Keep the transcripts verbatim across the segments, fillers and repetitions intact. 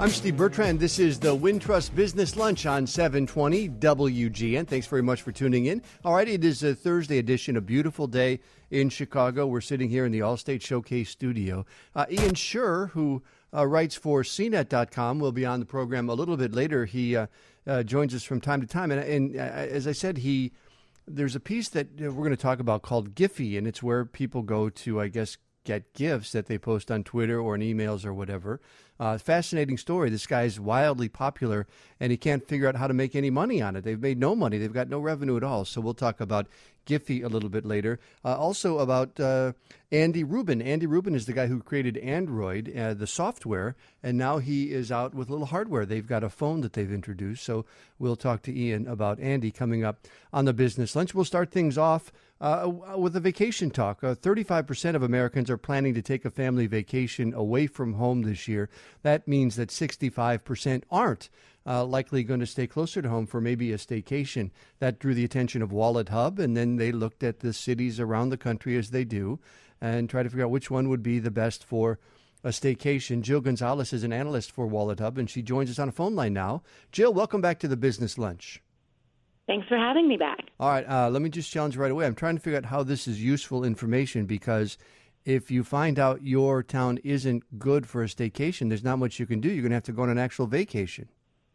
I'm Steve Bertrand. This is the Wintrust Business Lunch on seven twenty W G N. Thanks very much for tuning in. All right, it is a Thursday edition, a beautiful day in Chicago. We're sitting here in the Allstate Showcase studio. Uh, Ian Sherr, who uh, writes for C net dot com, will be on the program a little bit later. He uh, uh, joins us from time to time. And, and uh, as I said, he there's a piece that we're going to talk about called Giphy, and it's where people go to, I guess, get gifts that they post on Twitter or in emails or whatever. Uh, fascinating story. This guy's wildly popular, and he can't figure out how to make any money on it. They've made no money. They've got no revenue at all. So we'll talk about Giphy a little bit later. Uh, also about uh, Andy Rubin. Andy Rubin is the guy who created Android, uh, the software, and now he is out with a little hardware. They've got a phone that they've introduced. So we'll talk to Ian about Andy coming up on the Business Lunch. We'll start things off uh, with a vacation talk. Uh, thirty-five percent of Americans are planning to take a family vacation away from home this year. That means that sixty-five percent aren't uh, likely going to stay closer to home for maybe a staycation. That drew the attention of Wallet Hub, and then they looked at the cities around the country as they do and tried to figure out which one would be the best for a staycation. Jill Gonzalez is an analyst for Wallet Hub, and she joins us on a phone line now. Jill, welcome back to the Business Lunch. Thanks for having me back. All right, uh, let me just challenge right away. I'm trying to figure out how this is useful information, because if you find out your town isn't good for a staycation, there's not much you can do. You're going to have to go on an actual vacation.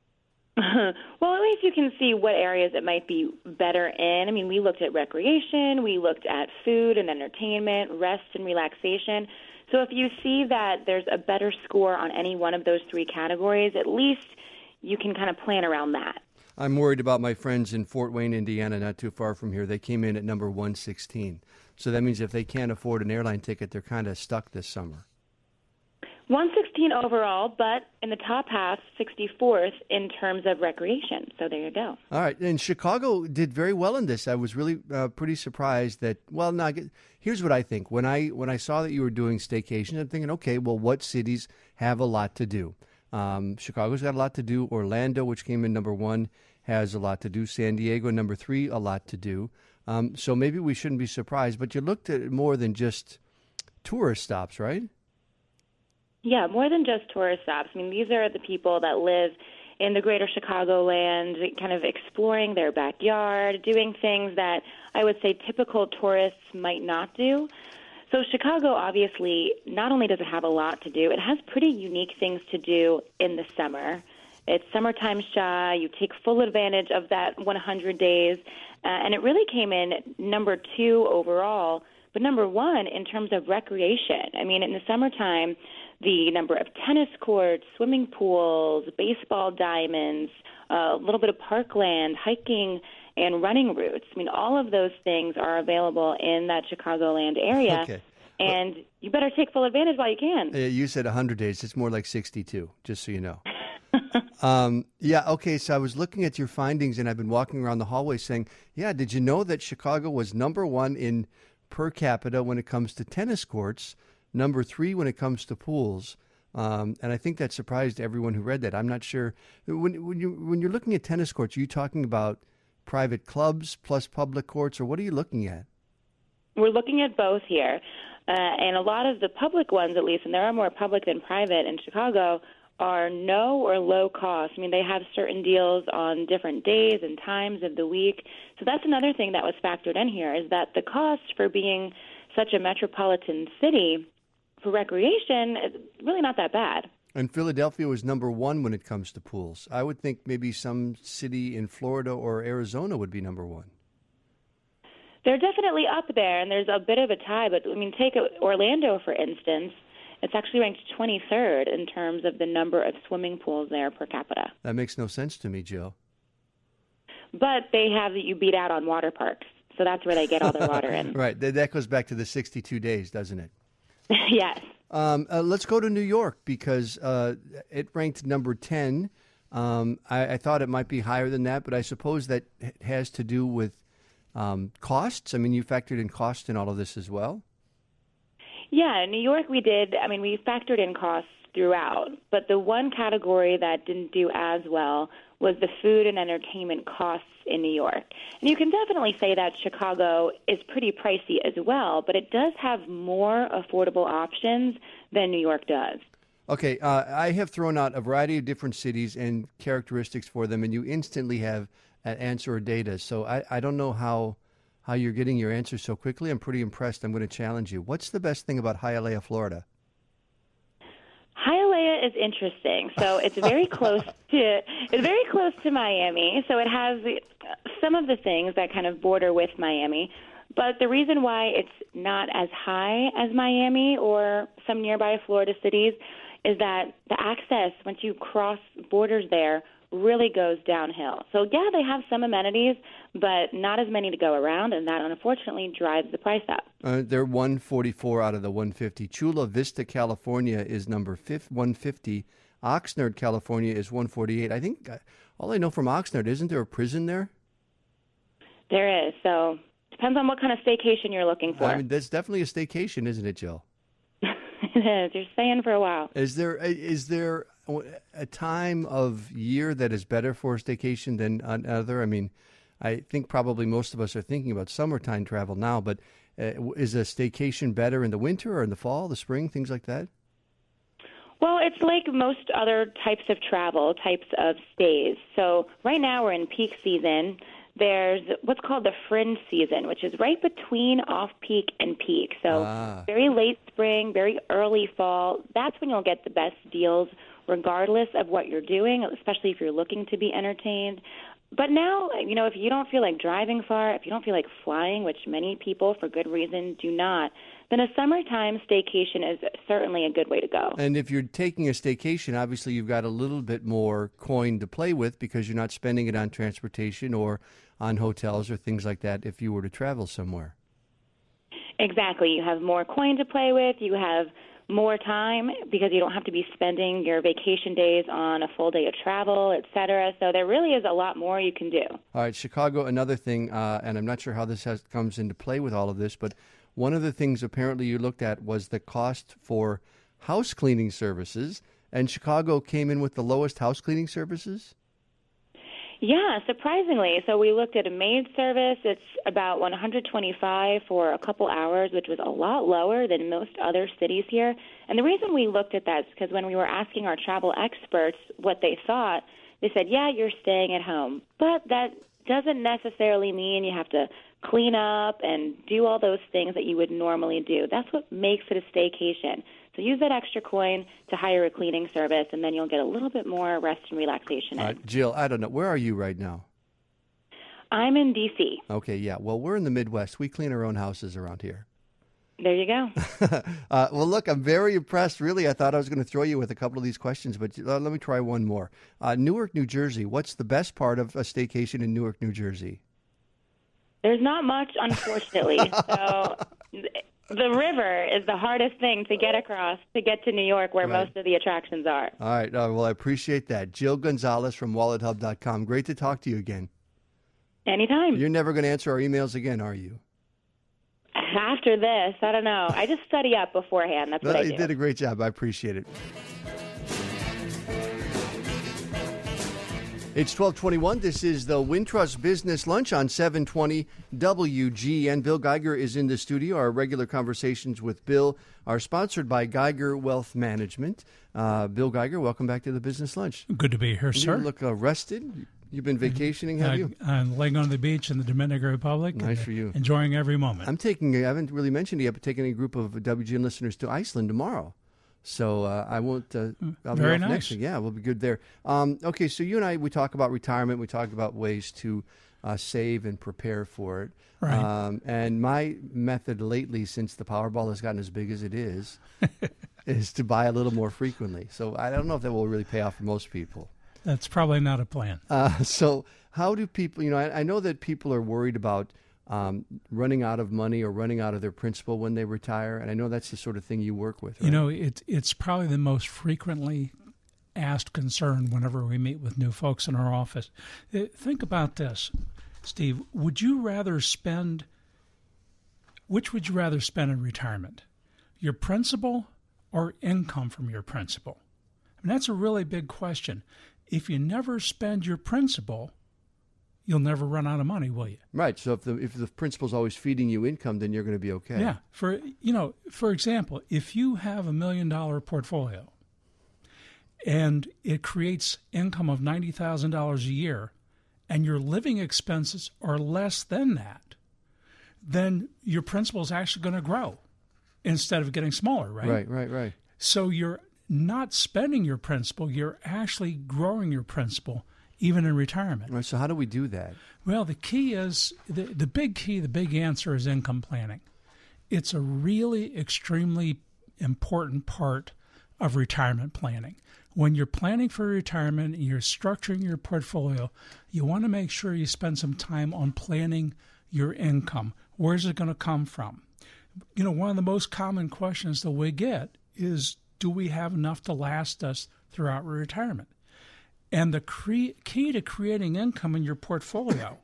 Well, at least you can see what areas it might be better in. I mean, we looked at recreation, we looked at food and entertainment, rest and relaxation. So if you see that there's a better score on any one of those three categories, at least you can kind of plan around that. I'm worried about my friends in Fort Wayne, Indiana, not too far from here. They came in at number one sixteen. So that means if they can't afford an airline ticket, they're kind of stuck this summer. one sixteen overall, but in the top half, sixty-fourth in terms of recreation. So there you go. All right. And Chicago did very well in this. I was really uh, pretty surprised that, well, now, here's what I think. When I when I saw that you were doing staycations, I'm thinking, okay, well, what cities have a lot to do? Um, Chicago's got a lot to do. Orlando, which came in number one, has a lot to do. San Diego, number three, a lot to do. Um, so maybe we shouldn't be surprised. But you looked at it more than just tourist stops, right? Yeah, more than just tourist stops. I mean, these are the people that live in the greater Chicagoland, kind of exploring their backyard, doing things that I would say typical tourists might not do. So Chicago, obviously, not only does it have a lot to do, it has pretty unique things to do in the summer. It's summertime shy. You take full advantage of that one hundred days. Uh, and it really came in number two overall, but number one in terms of recreation. I mean, in the summertime, the number of tennis courts, swimming pools, baseball diamonds, uh, a little bit of parkland, hiking, and running routes. I mean, all of those things are available in that Chicagoland area. Okay. And well, you better take full advantage while you can. Uh, you said one hundred days. It's more like sixty-two, just so you know. um, yeah, okay, so I was looking at your findings, and I've been walking around the hallway saying, yeah, did you know that Chicago was number one in per capita when it comes to tennis courts, number three when it comes to pools? Um, and I think that surprised everyone who read that. I'm not sure. When, when, you, when you're looking at tennis courts, are you talking about private clubs plus public courts, or what are you looking at? We're looking at both here. Uh, and a lot of the public ones, at least, and there are more public than private in Chicago, are no or low cost. I mean, they have certain deals on different days and times of the week. So that's another thing that was factored in here, is that the cost for being such a metropolitan city for recreation is really not that bad. And Philadelphia was number one when it comes to pools. I would think maybe some city in Florida or Arizona would be number one. They're definitely up there, and there's a bit of a tie. But, I mean, take Orlando, for instance. It's actually ranked twenty-third in terms of the number of swimming pools there per capita. That makes no sense to me, Jill. But they have you beat out on water parks, so that's where they get all their water in. Right. That goes back to the sixty-two days, doesn't it? Yes. Um, uh, let's go to New York, because uh, it ranked number ten. Um, I, I thought it might be higher than that, but I suppose that has to do with um, costs. I mean, you factored in cost in all of this as well. Yeah, in New York we did. I mean, we factored in costs throughout, but the one category that didn't do as well was the food and entertainment costs in New York. And you can definitely say that Chicago is pretty pricey as well, but it does have more affordable options than New York does. Okay, uh, I have thrown out a variety of different cities and characteristics for them, and you instantly have an answer or data. So I, I don't know how how you're getting your answers so quickly. I'm pretty impressed. I'm going to challenge you. What's the best thing about Hialeah, Florida? Hialeah is interesting. So it's very close to it's very close to Miami. So it has some of the things that kind of border with Miami. But the reason why it's not as high as Miami or some nearby Florida cities is that the access, once you cross borders there, really goes downhill. So, yeah, they have some amenities, but not as many to go around, and that unfortunately drives the price up. Uh, they're one forty-four out of the one fifty. Chula Vista, California is number one fifty. Oxnard, California is one forty-eight. I think, uh, all I know from Oxnard, isn't there a prison there? There is. So, depends on what kind of staycation you're looking for. I mean, that's definitely a staycation, isn't it, Jill? It is. You're staying for a while. Is there is there a time of year that is better for a staycation than another? I mean, I think probably most of us are thinking about summertime travel now, but uh, is a staycation better in the winter or in the fall, the spring, things like that? Well, it's like most other types of travel, types of stays. So right now we're in peak season. There's what's called the fringe season, which is right between off-peak and peak. So ah. very late spring, very early fall. That's when you'll get the best deals, regardless of what you're doing, especially if you're looking to be entertained. But now, you know, if you don't feel like driving far, if you don't feel like flying, which many people, for good reason, do not, then a summertime staycation is certainly a good way to go. And if you're taking a staycation, obviously you've got a little bit more coin to play with because you're not spending it on transportation or on hotels or things like that if you were to travel somewhere. Exactly. You have more coin to play with. You have more time because you don't have to be spending your vacation days on a full day of travel, et cetera. So there really is a lot more you can do. All right, Chicago, another thing, uh, and I'm not sure how this has, comes into play with all of this, but one of the things apparently you looked at was the cost for house cleaning services, and Chicago came in with the lowest house cleaning services? Yeah, surprisingly. So we looked at a maid service. It's about one hundred twenty-five dollars for a couple hours, which was a lot lower than most other cities here. And the reason we looked at that is because when we were asking our travel experts what they thought, they said, yeah, you're staying at home. But that doesn't necessarily mean you have to clean up and do all those things that you would normally do. That's what makes it a staycation. So use that extra coin to hire a cleaning service, and then you'll get a little bit more rest and relaxation in. Uh, Jill, I don't know. Where are you right now? I'm in D C Okay, yeah. Well, we're in the Midwest. We clean our own houses around here. There you go. uh, well, look, I'm very impressed. Really, I thought I was going to throw you with a couple of these questions, but uh, let me try one more. Uh, Newark, New Jersey. What's the best part of a staycation in Newark, New Jersey? There's not much, unfortunately. So the river is the hardest thing to get across to get to New York, where right. most of the attractions are. All right. Uh, well, I appreciate that. Jill Gonzalez from wallet hub dot com. Great to talk to you again. Anytime. You're never going to answer our emails again, are you? After this, I don't know. I just study up beforehand. That's what well, I do. You did a great job. I appreciate it. It's twelve twenty-one. This is the Wintrust Business Lunch on seven twenty W G N. Bill Geiger is in the studio. Our regular conversations with Bill are sponsored by Geiger Wealth Management. Uh, Bill Geiger, welcome back to the Business Lunch. Good to be here, you sir. You look uh, rested. You've been vacationing, have uh, you? I'm laying on the beach in the Dominican Republic. Nice for you. Enjoying every moment. I'm taking, I haven't really mentioned it yet, but taking a group of W G N listeners to Iceland tomorrow. So uh, I won't. Uh, I'll be Very off nice. Next week. Yeah, we'll be good there. Um, okay, so you and I, we talk about retirement. We talk about ways to uh, save and prepare for it. Right. Um, and my method lately, since the Powerball has gotten as big as it is, is to buy a little more frequently. So I don't know if that will really pay off for most people. That's probably not a plan. Uh, so how do people? You know, I, I know that people are worried about Um, running out of money or running out of their principal when they retire. And I know that's the sort of thing you work with, right? You know, it, it's probably the most frequently asked concern whenever we meet with new folks in our office. Uh, think about this, Steve. Would you rather spend, which would you rather spend in retirement? Your principal or income from your principal? I mean, that's a really big question. If you never spend your principal, you'll never run out of money, will you? Right. So if the if the principal's always feeding you income, then you're going to be okay. Yeah. For you know, for example, if you have a million dollar portfolio and it creates income of ninety thousand dollars a year, and your living expenses are less than that, then your principal is actually going to grow instead of getting smaller, right? Right, right, right. So you're not spending your principal, you're actually growing your principal, even in retirement. Right, so how do we do that? Well, the key is, the, the big key, the big answer is income planning. It's a really extremely important part of retirement planning. When you're planning for retirement and you're structuring your portfolio, you want to make sure you spend some time on planning your income. Where's it going to come from? You know, one of the most common questions that we get is, do we have enough to last us throughout retirement? And the cre- key to creating income in your portfolio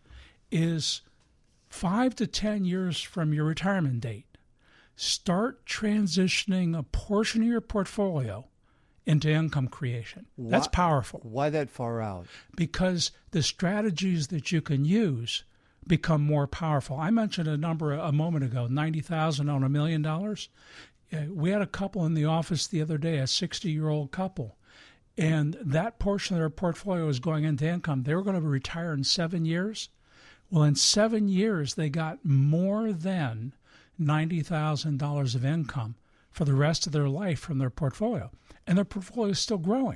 is five to ten years from your retirement date, start transitioning a portion of your portfolio into income creation. Why, That's powerful. Why that far out? Because the strategies that you can use become more powerful. I mentioned a number a moment ago, ninety thousand dollars on a million dollars. We had a couple in the office the other day, a sixty-year-old couple, and that portion of their portfolio was going into income. They were going to retire in seven years. Well, in seven years, they got more than ninety thousand dollars of income for the rest of their life from their portfolio, and their portfolio is still growing.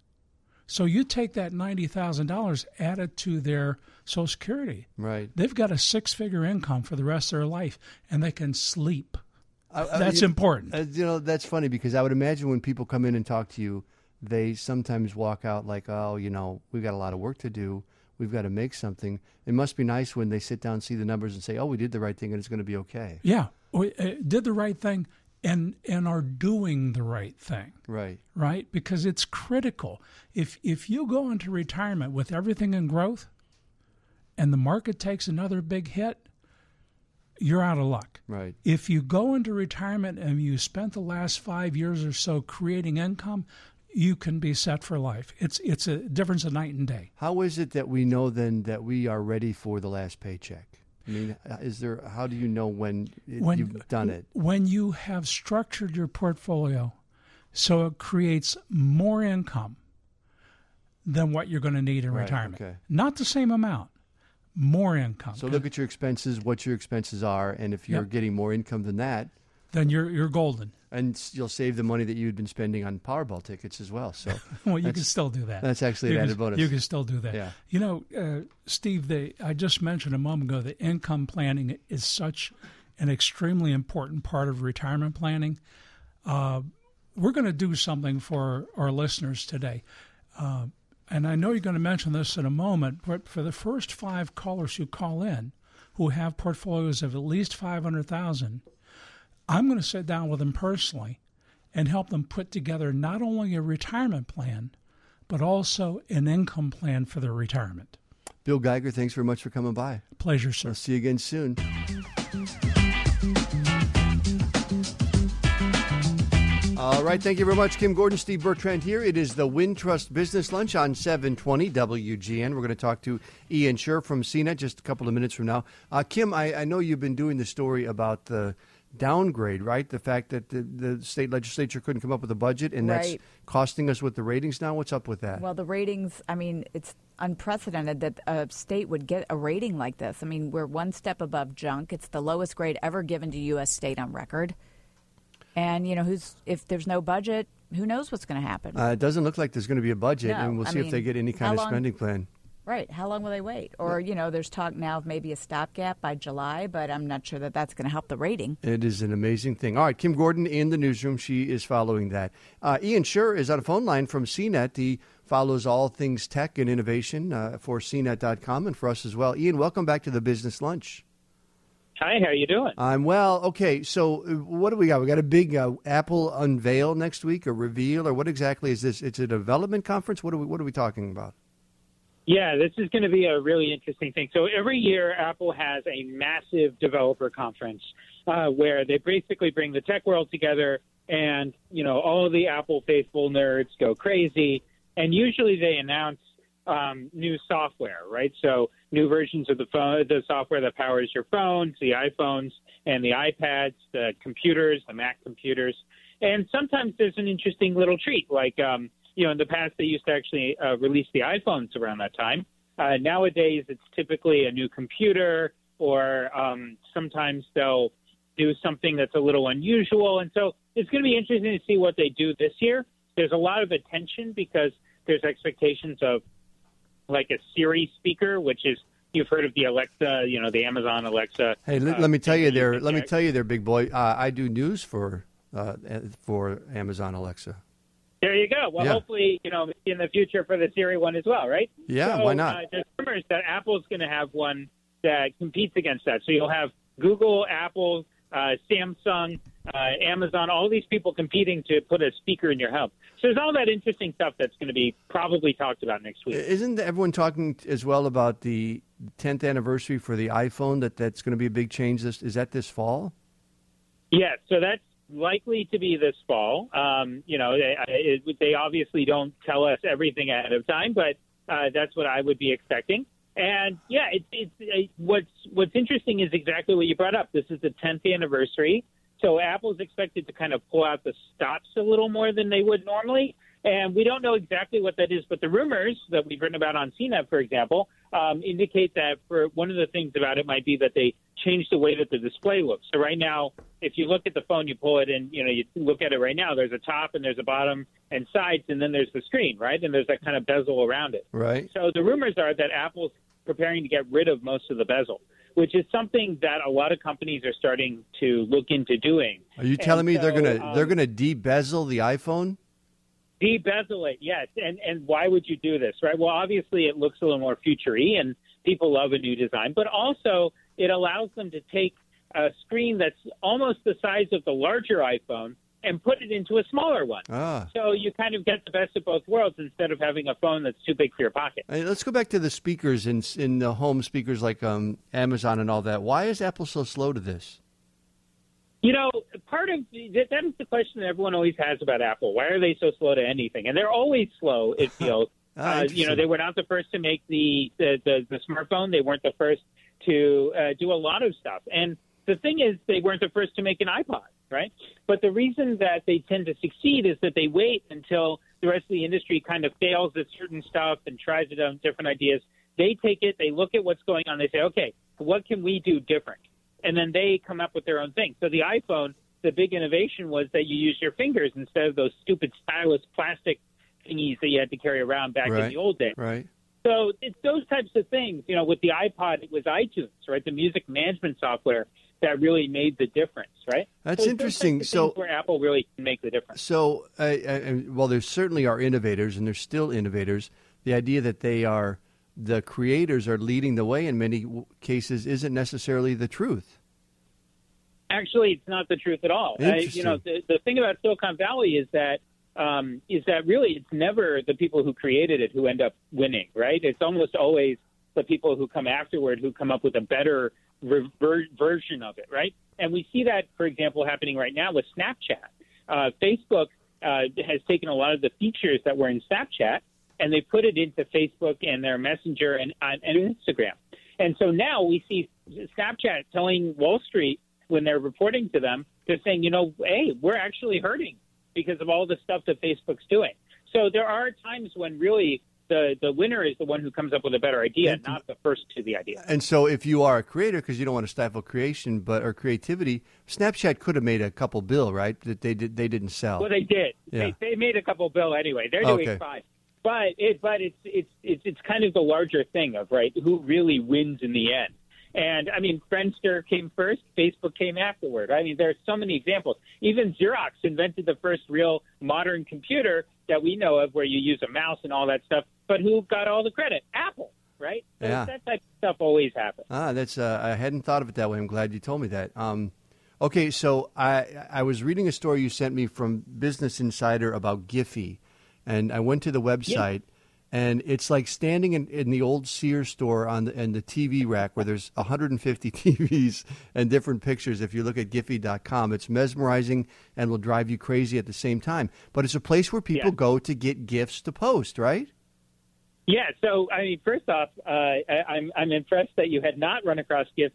So you take that ninety thousand dollars, add it to their Social Security. Right. They've got a six-figure income for the rest of their life, and they can sleep. I, I, That's you, important. Uh, you know, that's funny because I would imagine when people come in and talk to you, they sometimes walk out like, oh, you know, we've got a lot of work to do. We've got to make something. It must be nice when they sit down, see the numbers, and say, oh, we did the right thing, and it's going to be okay. Yeah, we uh, did the right thing and and are doing the right thing. Right. Right? Because it's critical. If If you go into retirement with everything in growth and the market takes another big hit, you're out of luck. Right. If you go into retirement and you spent the last five years or so creating income, you can be set for life. It's it's a difference of night and day. How is it that we know then that we are ready for the last paycheck? I mean, is there? How do you know when, it, When you've done it? When you have structured your portfolio so it creates more income than what you're going to need in Right, retirement. okay. Not the same amount, more income. So look at your expenses, what your expenses are, and if you're Yep. getting more income than that, then you're you're golden. and you'll save the money that you'd been spending on Powerball tickets as well. So Well, you That's- can still do that. that's actually you an can, added bonus. You can still do that. Yeah. You know, uh, Steve, the, I just mentioned a moment ago that income planning is such an extremely important part of retirement planning. Uh, we're going to do something for our listeners today. Uh, and I know you're going to mention this in a moment, but for the first five callers who call in who have portfolios of at least five hundred thousand dollars, I'm going to sit down with them personally and help them put together not only a retirement plan, but also an income plan for their retirement. Bill Geiger, thanks very much for coming by. Pleasure, sir. I'll see you again soon. All right, thank you very much, Kim Gordon, Steve Bertrand here. It is the Wintrust Business Lunch on seven twenty W G N. We're going to talk to Ian Sherr from C net just a couple of minutes from now. Uh, Kim, I, I know you've been doing the story about the downgrade, right? The fact that the, the state legislature couldn't come up with a budget, and that's Right. costing us with the ratings now. What's up with that? Well, the ratings, I mean, it's unprecedented that a state would get a rating like this. I mean, we're one step above junk. It's the lowest grade ever given to U S state on record. And, you know, who's if there's no budget, who knows what's going to happen? Uh, it doesn't look like there's going to be a budget, No, and we'll I see if they mean, get any how kind of long- spending plan. Right. How long will they wait? Or, you know, there's talk now of maybe a stopgap by July, but I'm not sure that that's going to help the rating. It is an amazing thing. All right, Kim Gordon in the newsroom. She is following that. Uh, Ian Sherr is on a phone line from C net. He follows all things tech and innovation uh, for C net dot com and for us as well. Ian, welcome back to the Business Lunch. Hi, how you doing? I'm well. Okay, so uh, what do we got? We got a big uh, Apple unveil next week, a reveal, or what exactly is this? It's a development conference? What are we, what are we talking about? Yeah, this is going to be a really interesting thing. So every year, Apple has a massive developer conference uh, where they basically bring the tech world together, and you know all of the Apple faithful nerds go crazy. And usually they announce um, new software, right? So new versions of the phone, the software that powers your phones, the iPhones and the iPads, the computers, the Mac computers. And sometimes there's an interesting little treat, like um, you know, in the past they used to actually uh, release the iPhones around that time. Uh, nowadays, it's typically a new computer, or um, sometimes they'll do something that's a little unusual. And so it's going to be interesting to see what they do this year. There's a lot of attention because there's expectations of like a Siri speaker, which is, you've heard of the Alexa, you know, the Amazon Alexa. Hey, let, uh, let me tell you there. you Let me check. tell you there, big boy. Uh, I do news for uh, for Amazon Alexa. There you go. Well, Yeah. hopefully, you know, in the future for the Siri one as well, right? Yeah, so, why not? Uh, there's rumors that Apple's going to have one that competes against that. So you'll have Google, Apple, uh, Samsung, uh, Amazon, all these people competing to put a speaker in your home. So there's all that interesting stuff that's going to be probably talked about next week. Isn't everyone talking as well about the tenth anniversary for the iPhone? That that's going to be a big change. This is that this fall? Yes, so that's likely to be this fall. Um, you know, they, it, they obviously don't tell us everything ahead of time, but uh, that's what I would be expecting. And yeah, it's it's it, what's what's interesting is exactly what you brought up. This is the tenth anniversary, so Apple's expected to kind of pull out the stops a little more than they would normally. And we don't know exactly what that is, but the rumors that we've written about on C NET, for example, um, indicate that for one of the things about it might be that they changed the way that the display looks. So right now, if you look at the phone, you pull it and, you know, you look at it right now, there's a top and there's a bottom and sides, and then there's the screen, right? And there's that kind of bezel around it. Right. So the rumors are that Apple's preparing to get rid of most of the bezel, which is something that a lot of companies are starting to look into doing. Are you telling And me they're so, gonna um, they're gonna de-bezel the iPhone? De-bezel it, yes. And and why would you do this, right? Well, obviously it looks a little more future-y, and people love a new design. But also it allows them to take a screen that's almost the size of the larger iPhone and put it into a smaller one. Ah. So you kind of get the best of both worlds instead of having a phone that's too big for your pocket. Hey, let's go back to the speakers in in the home speakers like um, Amazon and all that. Why is Apple so slow to this? You know, part of that, that is the question that everyone always has about Apple. Why are they so slow to anything? And they're always slow, it feels. Ah, uh, you know, they were not the first to make the, the, the, the smartphone. They weren't the first to uh, do a lot of stuff. And the thing is, they weren't the first to make an iPod, right? But the reason that they tend to succeed is that they wait until the rest of the industry kind of fails at certain stuff and tries it on different ideas. They take it, they look at what's going on, they say, okay, what can we do different? And then they come up with their own thing. So the iPhone, the big innovation was that you use your fingers instead of those stupid stylus plastic thingies that you had to carry around back Right. in the old days. Right. So it's those types of things. You know, with the iPod, it was iTunes, right? The music management software that really made the difference, right? That's so it's those interesting. types of So- things where Apple really can make the difference. So, uh, uh, well, there certainly are innovators, and there's still innovators. The idea that they are the creators are leading the way in many w- cases isn't necessarily the truth. Actually, it's not the truth at all. Uh, you know, the, the thing about Silicon Valley is that um, is that really it's never the people who created it who end up winning, right? It's almost always the people who come afterward who come up with a better ver- version of it, right? And we see that, for example, happening right now with Snapchat. Uh, Facebook uh, has taken a lot of the features that were in Snapchat and they put it into Facebook and their Messenger and, uh, and Instagram. And so now we see Snapchat telling Wall Street when they're reporting to them, they're saying, you know, hey, we're actually hurting because of all the stuff that Facebook's doing. So there are times when really the, the winner is the one who comes up with a better idea, And- not the first to the idea. And so, if you are a creator, because you don't want to stifle creation, but or creativity, Snapchat could have made a couple bill, right? That they did, they didn't sell. Well, they did. Yeah. They, they made a couple bill anyway. They're doing Okay. fine. But it, but it's it's it's it's kind of the larger thing of right who really wins in the end. And I mean, Friendster came first, Facebook came afterward. I mean, there are so many examples. Even Xerox invented the first real modern computer that we know of, where you use a mouse and all that stuff. But who got all the credit? Apple, right? So Yeah. that type of stuff always happens. Ah, that's uh, I hadn't thought of it that way. I'm glad you told me that. Um, okay, so I I was reading a story you sent me from Business Insider about Giphy, and I went to the website, and it's like standing in, in the old Sears store on the, in the T V rack where there's one hundred fifty T Vs and different pictures. If you look at Giphy dot com, it's mesmerizing and will drive you crazy at the same time. But it's a place where people Yeah. go to get gifts to post, right? Yeah. So I mean, first off, uh, I, I'm I'm impressed that you had not run across Giphy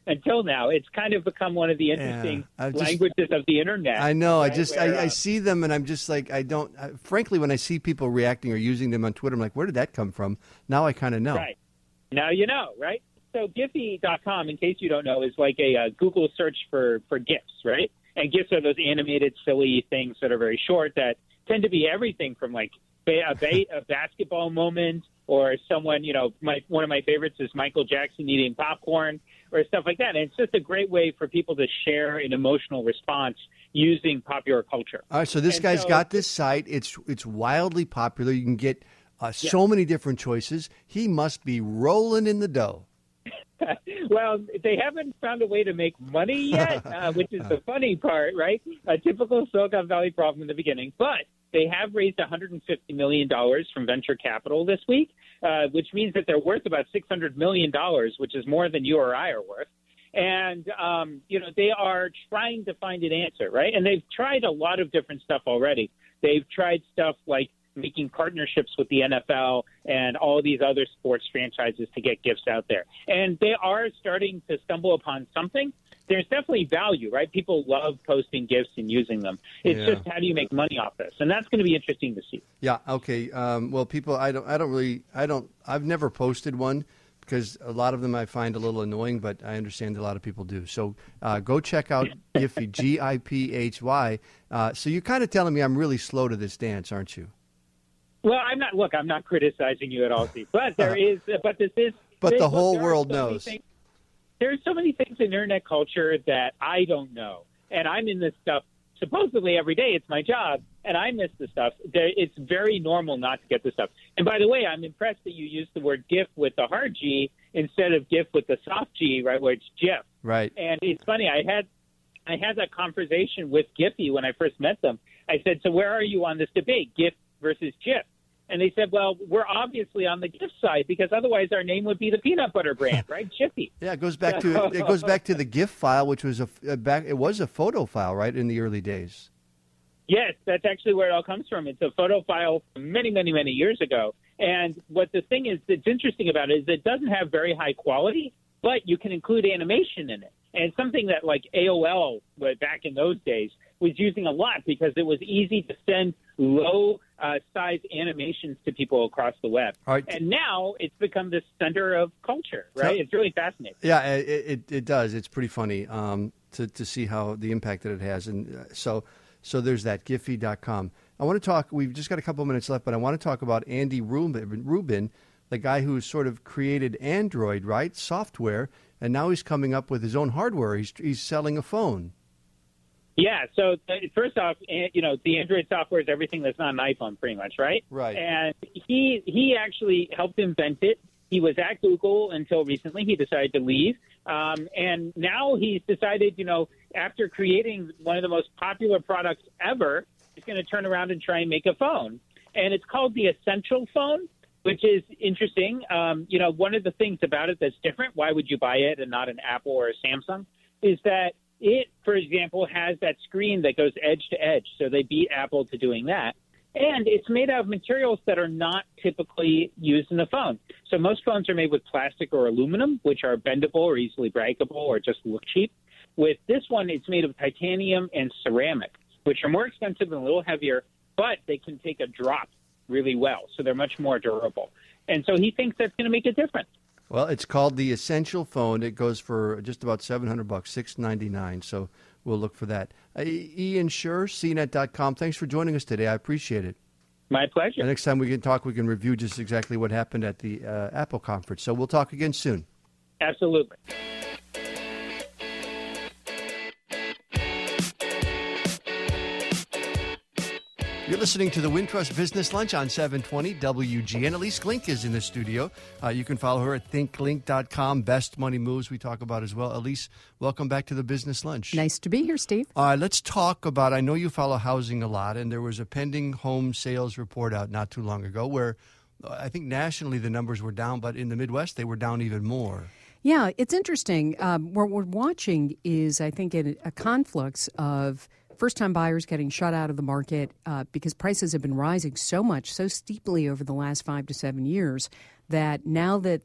until now. It's kind of become one of the interesting yeah, just, languages of the internet. I know. Right? I just Where, I, I uh, see them and I'm just like I don't. I, frankly, when I see people reacting or using them on Twitter, I'm like, where did that come from? Now I kind of know. Right. Now you know, right? So Giphy dot com, in case you don't know, is like a uh, Google search for, for GIFs, right? And GIFs are those animated, silly things that are very short that tend to be everything from like a, a, a basketball moment or someone, you know, my, one of my favorites is Michael Jackson eating popcorn or stuff like that. And it's just a great way for people to share an emotional response using popular culture. All right, so this and guy's so, got this site. It's it's wildly popular. You can get uh, so yeah. many different choices. He must be rolling in the dough. Well, they haven't found a way to make money yet, uh, which is the funny part, right? A typical Silicon Valley problem in the beginning. But they have raised one hundred fifty million dollars from venture capital this week, uh, which means that they're worth about six hundred million dollars, which is more than you or I are worth. And, um, you know, they are trying to find an answer, right? And they've tried a lot of different stuff already. They've tried stuff like making partnerships with the N F L and all these other sports franchises to get gifts out there. And they are starting to stumble upon something. There's definitely value, right? People love posting gifts and using them. It's Yeah. just how do you make money off this? And that's going to be interesting to see. Yeah. Okay. Um, well, people, I don't, I don't really, I don't, I've never posted one because a lot of them I find a little annoying, but I understand a lot of people do. So uh, go check out Giphy, G I P H Y. Uh, so you're kind of telling me I'm really slow to this dance, aren't you? Well, I'm not. Look, I'm not criticizing you at all, Steve. But there is. But this is. But this, the look, whole there are world so many knows. things- There's so many things in internet culture that I don't know, and I'm in this stuff supposedly every day. It's my job, and I miss the stuff. There, it's very normal not to get the stuff. And by the way, I'm impressed that you used the word GIF with the hard G instead of GIF with the soft G, right? Where it's GIF. Right. And it's funny. I had. I had that conversation with Giphy when I first met them. I said, so where are you on this debate, GIF versus GIF? And they said, well, we're obviously on the GIF side because otherwise our name would be the peanut butter brand, right? Giphy. Yeah, it goes back to it goes back to the GIF file, which was a, a back. It was a photo file, right, in the early days. Yes, that's actually where it all comes from. It's a photo file from many, many, many years ago. And what the thing is that's interesting about it is it doesn't have very high quality, but you can include animation in it. And something that like A O L, but back in those days, was using a lot because it was easy to send low uh, size animations to people across the web. All right. And now it's become the center of culture, right? So, it's really fascinating. Yeah, it, it, it does. It's pretty funny um, to, to see how the impact that it has. And uh, so so there's that, Giphy dot com. I want to talk, we've just got a couple minutes left, but I want to talk about Andy Rubin, Rubin, the guy who sort of created Android, right, software, and now he's coming up with his own hardware. He's, he's selling a phone. Yeah, so uh, first off, you know, the Android software is everything that's not an iPhone pretty much, right? Right. And he he actually helped invent it. He was at Google until recently. He decided to leave. Um, and now he's decided, you know, after creating one of the most popular products ever, he's going to turn around and try and make a phone. And it's called the Essential Phone, which is interesting. Um, you know, one of the things about it that's different, why would you buy it and not an Apple or a Samsung, is that it, for example, has that screen that goes edge to edge. So they beat Apple to doing that. And it's made out of materials that are not typically used in the phone. So most phones are made with plastic or aluminum, which are bendable or easily breakable or just look cheap. With this one, it's made of titanium and ceramic, which are more expensive and a little heavier, but they can take a drop really well. So they're much more durable. And so he thinks that's going to make a difference. Well, it's called the Essential Phone. It goes for just about seven hundred bucks, six ninety-nine. So we'll look for that. Uh, Ian Scherr, C net dot com. Thanks for joining us today. I appreciate it. My pleasure. The next time we can talk, we can review just exactly what happened at the uh, Apple conference. So we'll talk again soon. Absolutely. You're listening to the Wintrust Business Lunch on seven twenty W G N. Elise Glink is in the studio. Uh, you can follow her at think link dot com. Best money moves we talk about as well. Elise, welcome back to the Business Lunch. Nice to be here, Steve. All right, let's talk about, I know you follow housing a lot, and there was a pending home sales report out not too long ago where I think nationally the numbers were down, but in the Midwest they were down even more. Yeah, it's interesting. Um, what we're watching is, I think, a, a conflux of first-time buyers getting shut out of the market uh, because prices have been rising so much, so steeply over the last five to seven years that now that they're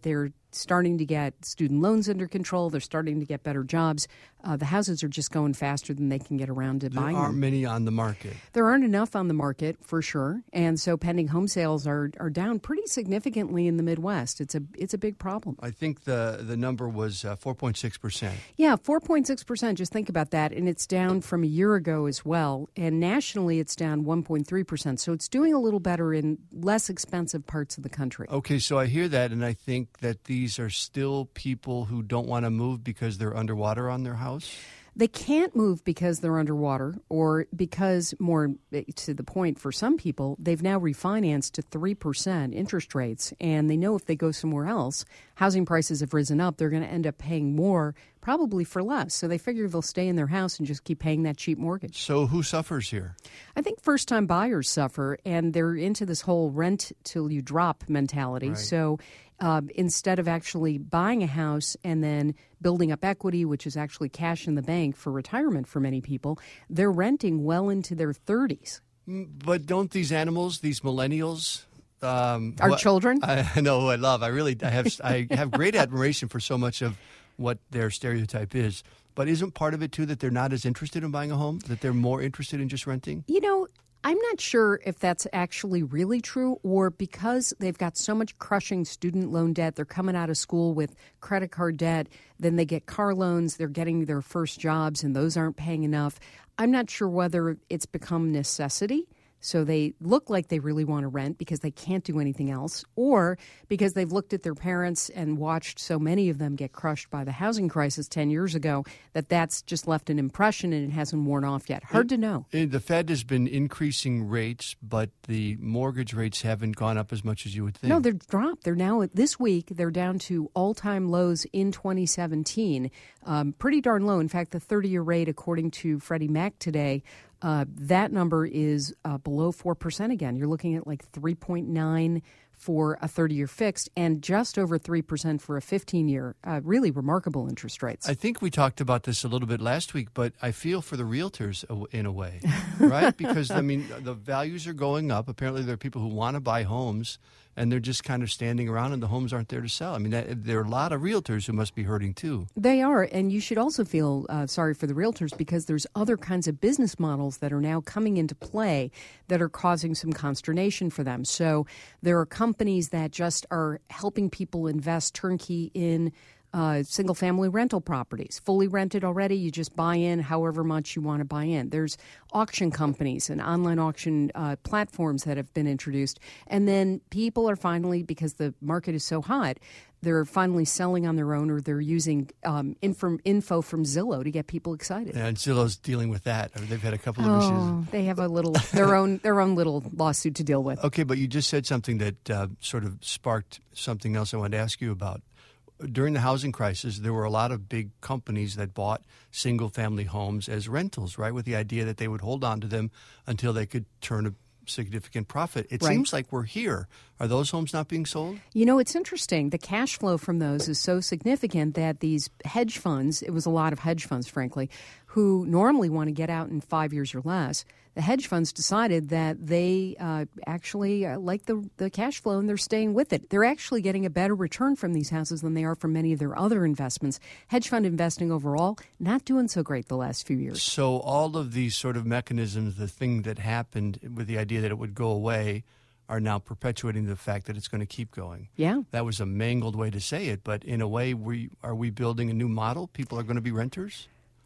starting to get student loans under control. They're starting to get better jobs. Uh, the houses are just going faster than they can get around to There buying aren't them. many on the market. There aren't enough on the market, for sure. And so pending home sales are, are down pretty significantly in the Midwest. It's a it's a big problem. I think the, the number was uh, four point six percent. Yeah, four point six percent. Just think about that. And it's down from a year ago as well. And nationally, it's down one point three percent. So it's doing a little better in less expensive parts of the country. Okay, so I hear that, and I think that these are still people who don't want to move because they're underwater on their house? They can't move because they're underwater, or because, more to the point for some people, they've now refinanced to three percent interest rates, and they know if they go somewhere else, housing prices have risen up, they're going to end up paying more, probably for less. So they figure they'll stay in their house and just keep paying that cheap mortgage. So who suffers here? I think first-time buyers suffer, and they're into this whole rent till you drop mentality. Right. So uh, instead of actually buying a house and then building up equity, which is actually cash in the bank for retirement for many people, they're renting well into their thirties. But don't these animals, these millennials, um, Our what- children? I know who I love. I really I have I have great admiration for so much of what their stereotype is. But isn't part of it too that they're not as interested in buying a home? That they're more interested in just renting? You know, I'm not sure if that's actually really true, or because they've got so much crushing student loan debt, they're coming out of school with credit card debt, then they get car loans, they're getting their first jobs, and those aren't paying enough. I'm not sure whether it's become necessity, so they look like they really want to rent because they can't do anything else, or because they've looked at their parents and watched so many of them get crushed by the housing crisis ten years ago that that's just left an impression and it hasn't worn off yet. Hard to know. Uh, The Fed has been increasing rates, but the mortgage rates haven't gone up as much as you would think. No, they're dropped. They're now, this week, they're down to all-time lows in twenty seventeen. Um, pretty darn low. In fact, the thirty-year rate, according to Freddie Mac today, uh, that number is uh, below four percent again. You're looking at like three point nine for a thirty-year fixed and just over three percent for a fifteen-year. Uh, really remarkable interest rates. I think we talked about this a little bit last week, but I feel for the realtors a- in a way, right? Because, I mean, the values are going up. Apparently, there are people who want to buy homes, and they're just kind of standing around, and the homes aren't there to sell. I mean, that, there are a lot of realtors who must be hurting, too. They are, and you should also feel uh, sorry for the realtors because there's other kinds of business models that are now coming into play that are causing some consternation for them. So there are companies that just are helping people invest turnkey in Uh, single-family rental properties, fully rented already. You just buy in however much you want to buy in. There's auction companies and online auction uh, platforms that have been introduced. And then people are finally, because the market is so hot, they're finally selling on their own, or they're using um, info, info from Zillow to get people excited. And Zillow's dealing with that. I mean, they've had a couple of Oh, issues. they have a little their own their own little lawsuit to deal with. Okay, but you just said something that uh, sort of sparked something else I wanted to ask you about. During the housing crisis, there were a lot of big companies that bought single-family homes as rentals, right, with the idea that they would hold on to them until they could turn a significant profit. It Right. seems like we're here. Are those homes not being sold? You know, it's interesting. The cash flow from those is so significant that these hedge funds, it was a lot of hedge funds, frankly, who normally want to get out in five years or less, the hedge funds decided that they uh, actually uh, like the, the cash flow and they're staying with it. They're actually getting a better return from these houses than they are from many of their other investments. Hedge fund investing overall, not doing so great the last few years. So all of these sort of mechanisms, the thing that happened with the idea that it would go away, are now perpetuating the fact that it's going to keep going. Yeah. That was a mangled way to say it, but in a way, we are we building a new model? People are going to be renters?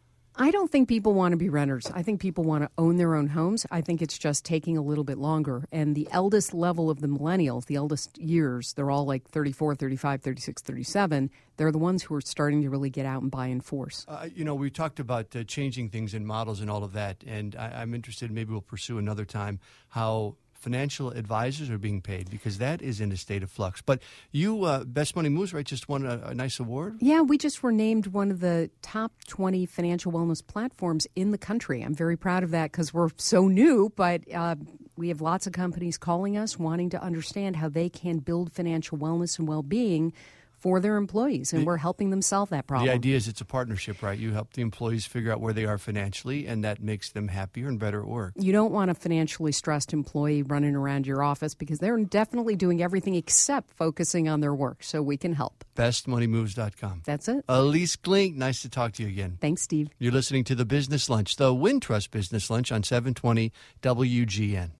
I don't think people want to be renters. I think people want to own their own homes. I think it's just taking a little bit longer. And the eldest level of the millennials, the eldest years, they're all like thirty-four, thirty-five, thirty-six, thirty-seven. They're the ones who are starting to really get out and buy in force. Uh, you know, we talked about uh, changing things in models and all of that, and I, I'm interested, maybe we'll pursue another time, how financial advisors are being paid, because that is in a state of flux. But you, uh, Best Money Moves, right, just won a, a nice award? Yeah, we just were named one of the top twenty financial wellness platforms in the country. I'm very proud of that because we're so new, but uh, we have lots of companies calling us wanting to understand how they can build financial wellness and well-being for their employees, and The- we're helping them solve that problem. The idea is it's a partnership, right? You help the employees figure out where they are financially, and that makes them happier and better at work. You don't want a financially stressed employee running around your office because they're definitely doing everything except focusing on their work, so we can help. best money moves dot com. That's it. Elise Glink, nice to talk to you again. Thanks, Steve. You're listening to the Business Lunch, the Wintrust Business Lunch on seven twenty W G N.